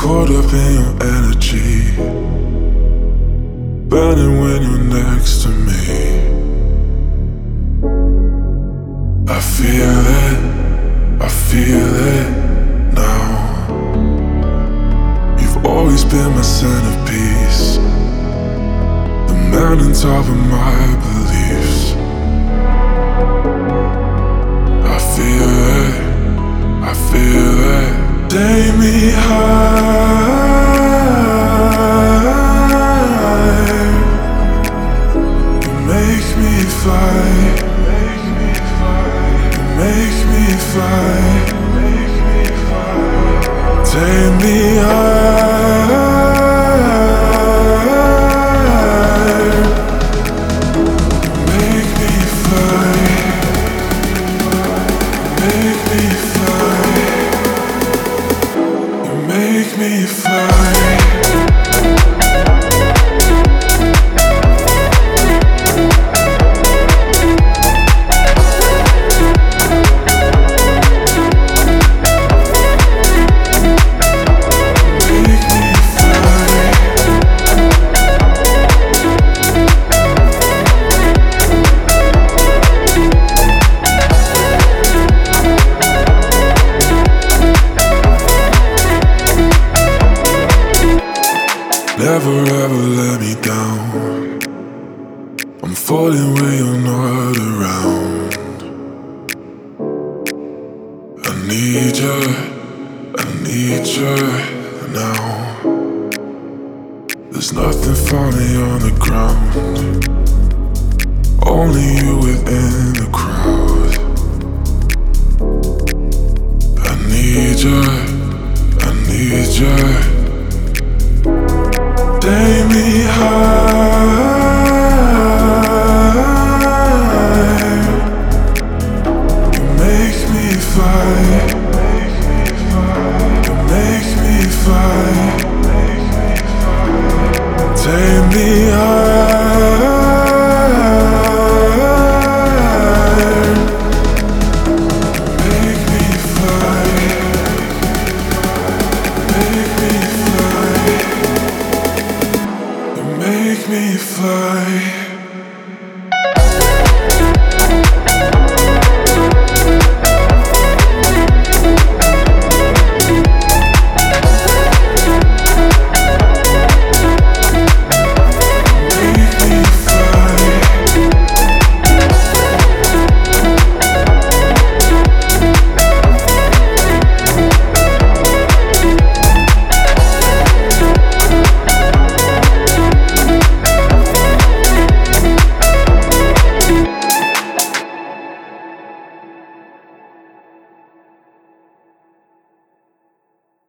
caught up in your energy, burning when you're next to me. I feel it now. You've always been my centerpiece, the mountain top of my beliefs. I feel it, take me high. You make me fly, make me fly. Take me high. Make me fly. Make me fly. You make me fly. Never ever let me down. I'm falling when you're not around. I need you now. There's nothing for me on the ground, only you within the crowd. I need you